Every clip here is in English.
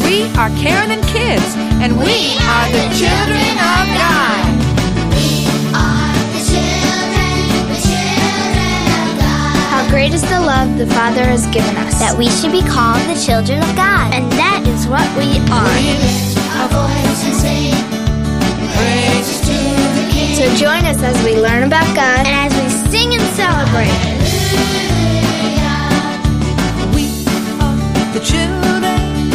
We are Karen and Kids, and we are the children of God. We are the children of God. How great is the love the Father has given us, That we should be called the children of God. and that is what we are. We lift our voice and sing praises to the King. So join us as we learn about God and as we sing and celebrate. We are the children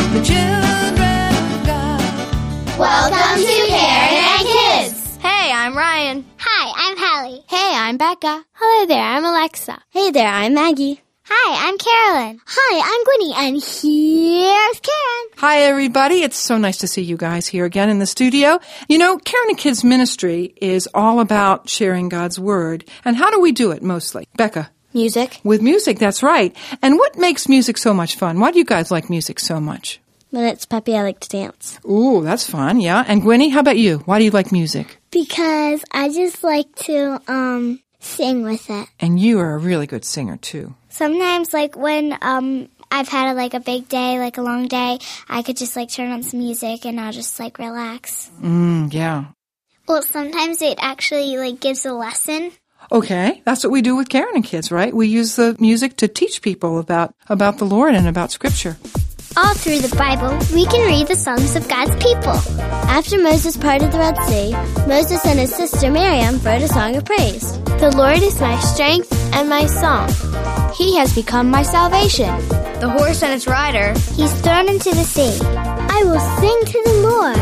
of God. Welcome to Karen and Kids. Hey, I'm Ryan. Hi, I'm Hallie. Hey, I'm Becca. Hello there, I'm Alexa. Hey there, I'm Maggie. Hi, I'm Carolyn. Hi, I'm Gwynnie, and here's Karen. Hi, everybody. It's so nice to see you guys here again in the studio. You know, Karen and Kids Ministry is all about sharing God's Word. And how do we do it mostly? Becca? Music. With music, that's right. And what makes music so much fun? Why do you guys like music so much? When it's peppy, I like to dance. Ooh, that's fun, yeah. And Gwynnie, how about you? Why do you like music? Because I just like to, sing with it. And you are a really good singer, too. Sometimes, like, when, I've had, a big day, like a long day, I could just, turn on some music and I'll just, relax. Yeah. Well, sometimes it actually, gives a lesson. Okay, that's what we do with Karen and Kids, right? We use the music to teach people about the Lord and about Scripture. All through the Bible, we can read the songs of God's people. After Moses parted the Red Sea, Moses and his sister Miriam wrote a song of praise. The Lord is my strength and my song. He has become my salvation. The horse and its rider He's thrown into the sea. I will sing to the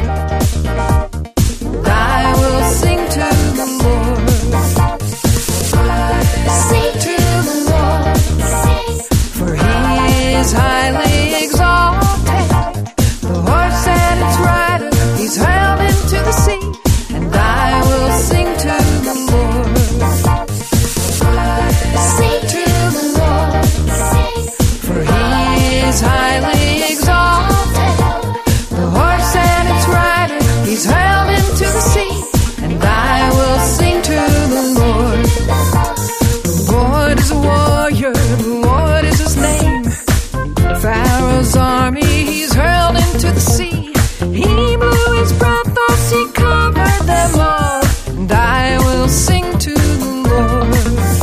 Lord. I will sing to the Lord. Sing to the Lord. Sing. For he is highly exalted. The horse and its rider, he's hurled into the sea. And I will sing to the Lord. Sing to the Lord. Sing. For he is highly exalted. The horse and its rider, he's hurled into the sea. And I will sing to the Lord. The Lord is a warrior, the Lord is his name. Pharaoh's army, he's hurled into the sea. He blew his breath, the sea covered them all. And I will sing to the Lord.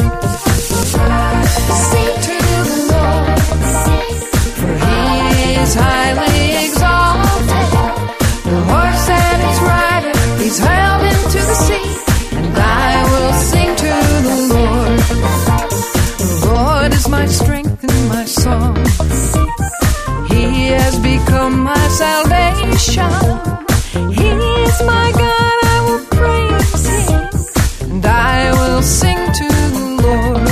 Sing to the Lord. Sing. For he is highly exalted. The horse and its rider, he's hurled into the sea. And I will sing to the Lord. The Lord is my strength and my song. He has become my salvation. He is my God, I will praise him. And I will sing to the Lord.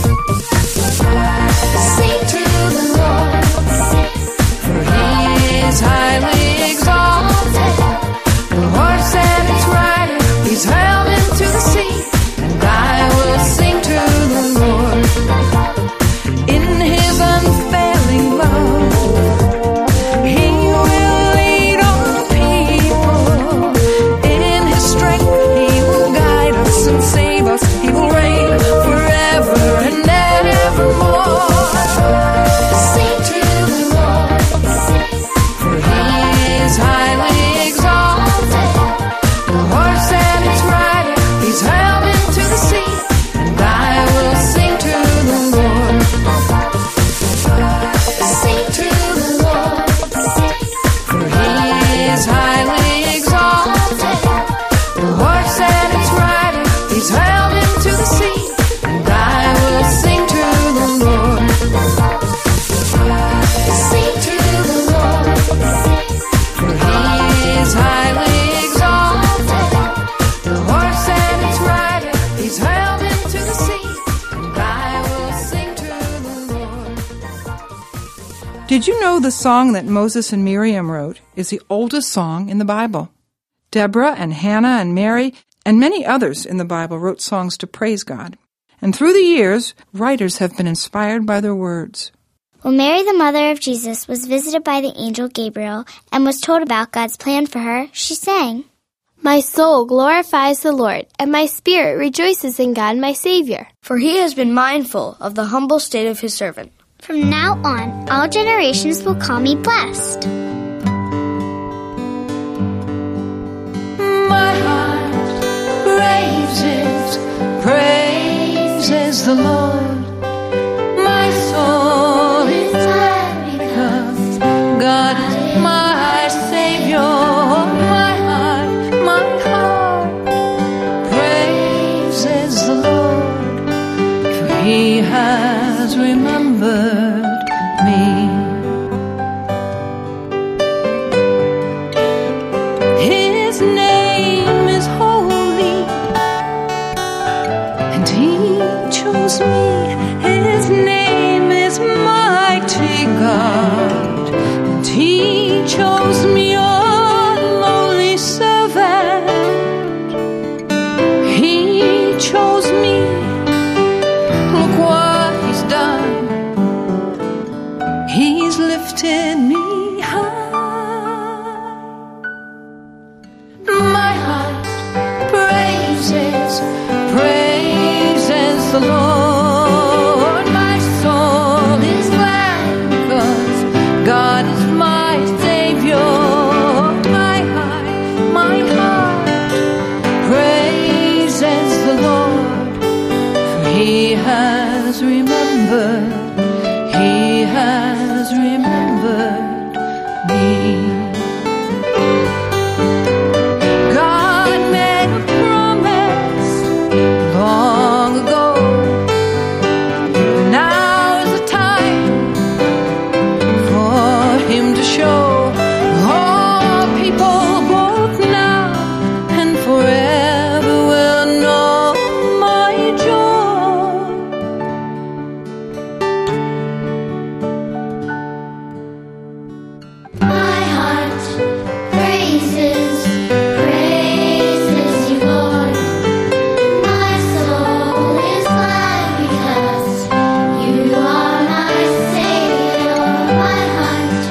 Sing to the Lord. Sing. For he is highly exalted. The horse and its rider, he's hurled into the sea. And I will sing to the Lord. In his unfailing love, he will lead all people. In his strength, he will guide us and save us. He will reign forever and evermore. Sing to the Lord. Sing. For he is highly exalted. The horse and its rider, he's hurled into the sea. And I will sing to the Lord. Sing to the Lord. Sing. For he is highly exalted. The horse and its rider, he's hurled into the sea. And I will sing to the Lord. Sing to the Lord. Sing. For he is highly exalted. The horse and its rider, he's hurled into the sea. And I will sing to the Lord. Did you know the song that Moses and Miriam wrote is the oldest song in the Bible? Deborah and Hannah and Mary and many others in the Bible wrote songs to praise God. And through the years, writers have been inspired by their words. When Mary, the mother of Jesus, was visited by the angel Gabriel and was told about God's plan for her, she sang, My soul glorifies the Lord, and my spirit rejoices in God my Savior. For he has been mindful of the humble state of his servant. From now on, all generations will call me blessed. Praises the Lord. My soul is glad because God is my Savior. My heart praises the Lord, for He has remembered me. His name is holy, and He chose me. His name is mighty God, and He chose me, a lowly servant. He chose me. Look what He's done. He's lifted me high. My heart praises the Lord. My soul is glad because God is my Savior. My heart praises the Lord, for He has remembered. He has remembered me. God made a promise long ago. Now is the time for Him to show all people, both now and forever, will know my joy. My heart praises you, Lord. My soul is glad because You are my Savior. My heart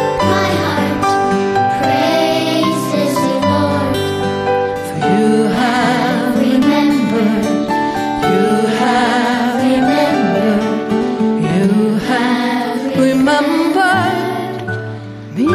praises You, Lord. For You have remembered, You have remembered, You have remembered me.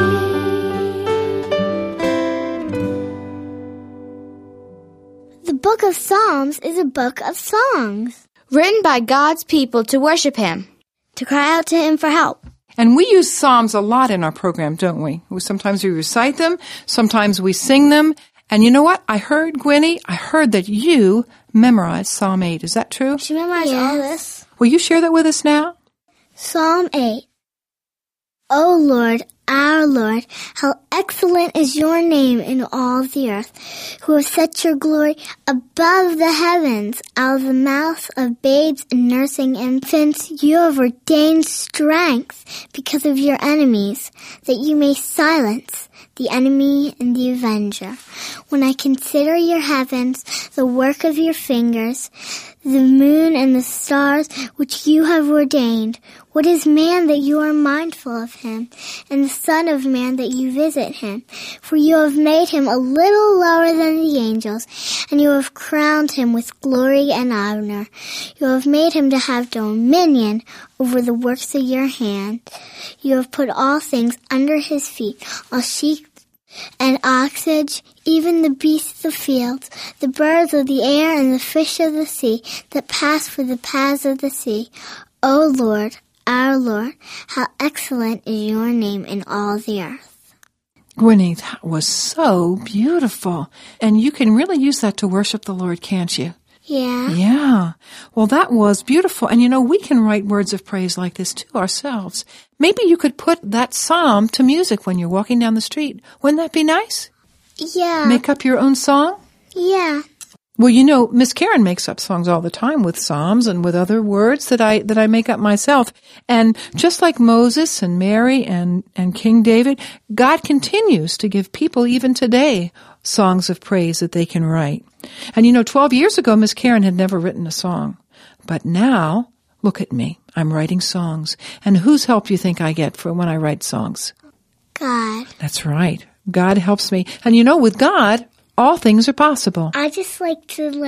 The book of Psalms is a book of songs, Written by God's people to worship Him. to cry out to Him for help. And we use Psalms a lot in our program, don't we? Sometimes we recite them, sometimes we sing them. And you know what? I heard, Gwenny, that you memorized Psalm 8. Is that true? She memorized all this. Will you share that with us now? Psalm 8. O Lord, our Lord, how excellent is Your name in all the earth, who have set Your glory above the heavens. Out of the mouth of babes and nursing infants, You have ordained strength because of Your enemies, that You may silence the enemy and the avenger. When I consider Your heavens, the work of Your fingers, the moon and the stars which You have ordained, what is man that You are mindful of him, and the son of man that You visit him? For You have made him a little lower than the angels, and You have crowned him with glory and honor. You have made him to have dominion over the works of Your hand. You have put all things under his feet, all sheep and oxen, even the beasts of the field, the birds of the air, and the fish of the sea that pass through the paths of the sea. O Lord, our Lord, how excellent is Your name in all the earth. Gwenny, that was so beautiful. And you can really use that to worship the Lord, can't you? Yeah. Yeah. Well, that was beautiful. And you know, we can write words of praise like this too ourselves. Maybe you could put that psalm to music when you're walking down the street. Wouldn't that be nice? Yeah. Make up your own song? Yeah. Well, you know, Miss Karen makes up songs all the time with psalms and with other words that I make up myself. And just like Moses and Mary and King David, God continues to give people even today songs of praise that they can write. And you know, 12 years ago, Miss Karen had never written a song. But now, look at me. I'm writing songs. And whose help do you think I get for when I write songs? God. That's right. God helps me. And you know, with God, all things are possible. I just like to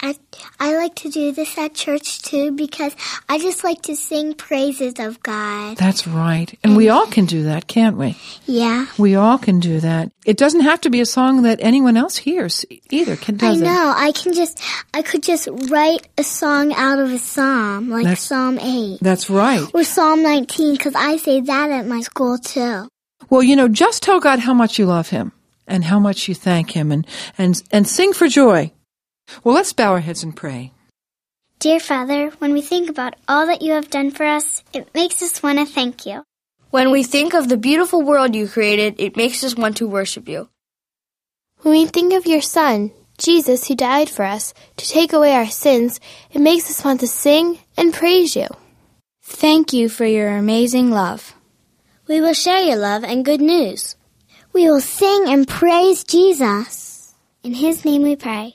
I like to do this at church too because I just like to sing praises of God. That's right. And we all can do that, can't we? Yeah. We all can do that. It doesn't have to be a song that anyone else hears either, does it? I know. I could just write a song out of a psalm, like Psalm 8. That's right. Or Psalm 19, because I say that at my school too. Well, just tell God how much you love Him and how much you thank Him and sing for joy. Well, let's bow our heads and pray. Dear Father, when we think about all that you have done for us, it makes us want to thank you. When we think of the beautiful world you created, it makes us want to worship you. When we think of your Son, Jesus, who died for us, to take away our sins, it makes us want to sing and praise you. Thank you for your amazing love. We will share your love and good news. We will sing and praise Jesus. In His name we pray.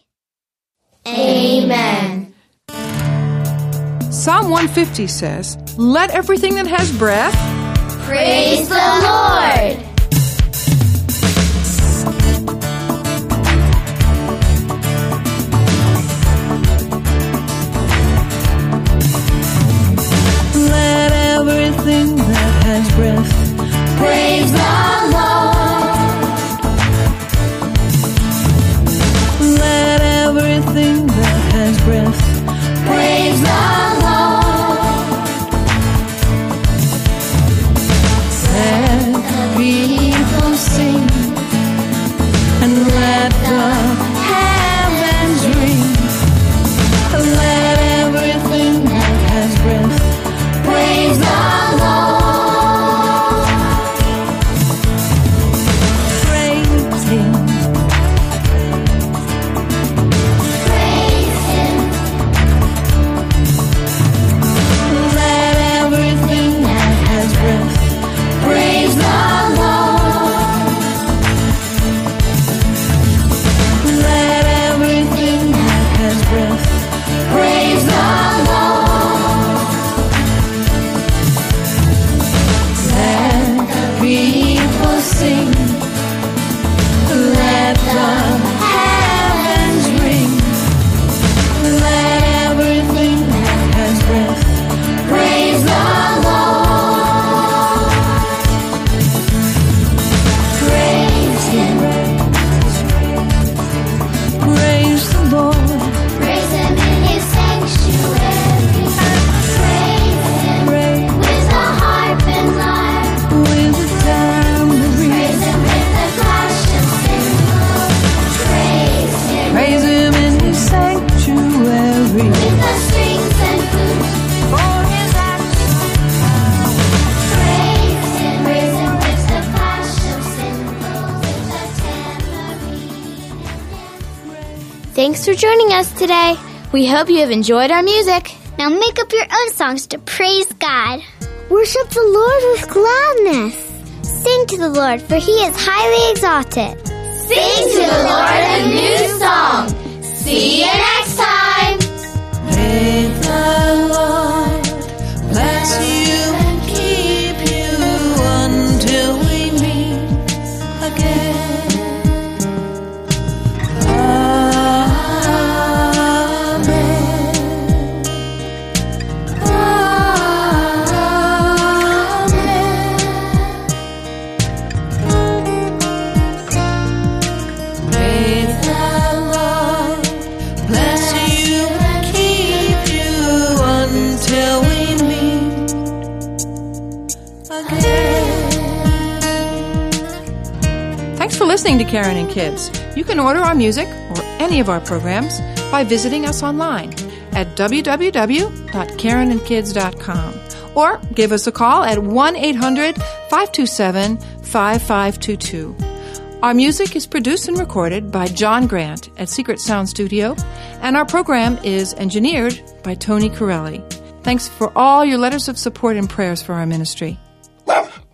Amen. Psalm 150 says, "Let everything that has breath praise the Lord." Let everything that has breath Praise the Lord. Let everything that has breath Praise the Lord. Let the people sing and let the heavens ring. Let everything that has breath Praise the Lord. praise Him. Praise Him. Let everything that has breath Praise the Lord. let everything that has breath Praise the Lord. let the people sing. Let the heavens ring. Let everything that has breath Praise the Lord. Praise Him. praise the Lord. Praise Him in His sanctuary. Praise Him with the harp and lyre. With the tambourine, Praise Him with the clash and cymbal. Praise Him praise Him in His sanctuary. with the strings and flute. For His acts, Praise Him with the clash of cymbals, with the tambourine. Thanks for joining us today. We hope you have enjoyed our music. Now make up your own songs to praise God. Worship the Lord with gladness. Sing to the Lord, for He is highly exalted. Sing to the Lord a new song. See you next time. may the Lord bless you and keep you until we meet again. May the Lord bless you and keep you until we meet again. Thanks for listening to Karen and Kids. You can order our music or any of our programs by visiting us online at www.karenandkids.com or give us a call at 1-800-527-5522. Our music is produced and recorded by John Grant at Secret Sound Studio, and our program is engineered by Tony Corelli. Thanks for all your letters of support and prayers for our ministry.